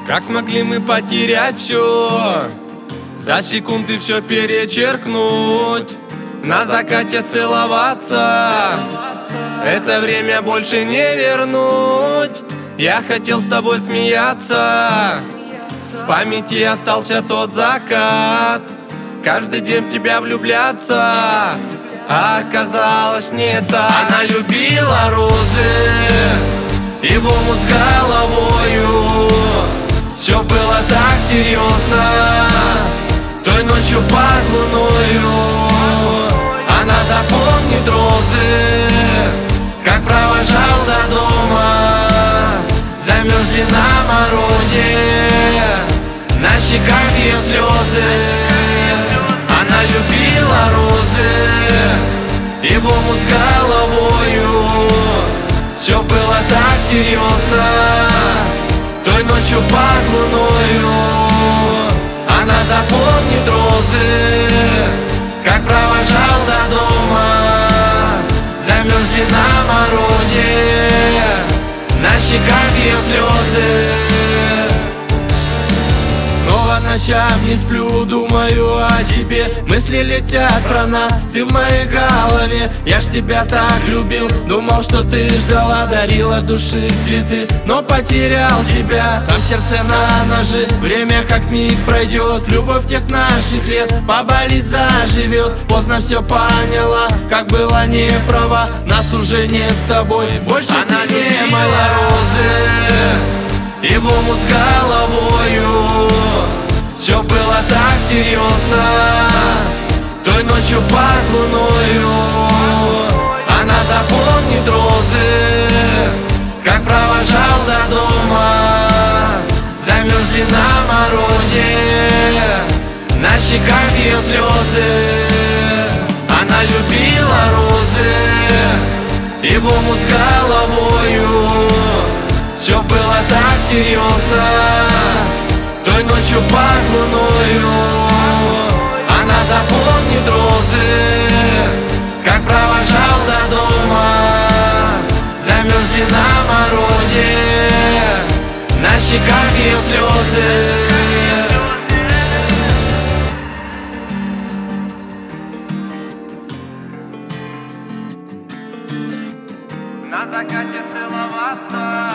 Как смогли мы потерять все, за секунды все перечеркнуть, на закате целоваться, это время больше не вернуть. Я хотел с тобой смеяться, в памяти остался тот закат, каждый день в тебя влюбляться, а оказалось не так. Она любила розы и в омут с головою, все было так серьезно, той ночью под луною. Она запомнит розы, как провожал до дома, замерзли на морозе, на щеках ее слезы. Она любила розы и в омут с головою, все было так серьезно, той ночью под луною. Она запомнит розы, как провожал до дома, замерзли на морозе, на щеках ее слезы. Снова ночам не сплю, думаю о тебе, мысли летят про нас, ты в моей голове. Я ж тебя так любил, думал, что ты ждала, дарила души цветы, но потерял тебя. Там сердце на ножи, время как миг пройдет, любовь тех наших лет поболит, заживет. Поздно все поняла, как была не права, нас уже нет с тобой, больше она не моя. Розы и в омут с головою, все было так серьезно, той ночью под луною. Она запомнит розы, как провожал до дома, замерзли на морозе, на щеках ее слезы. Она любила розы и в омут с головою, все было так серьезно, той ночью под луною. Она запомнит розы, как провожал до дома, замерзли на морозе, на щеках ее слезы. На закате целоваться,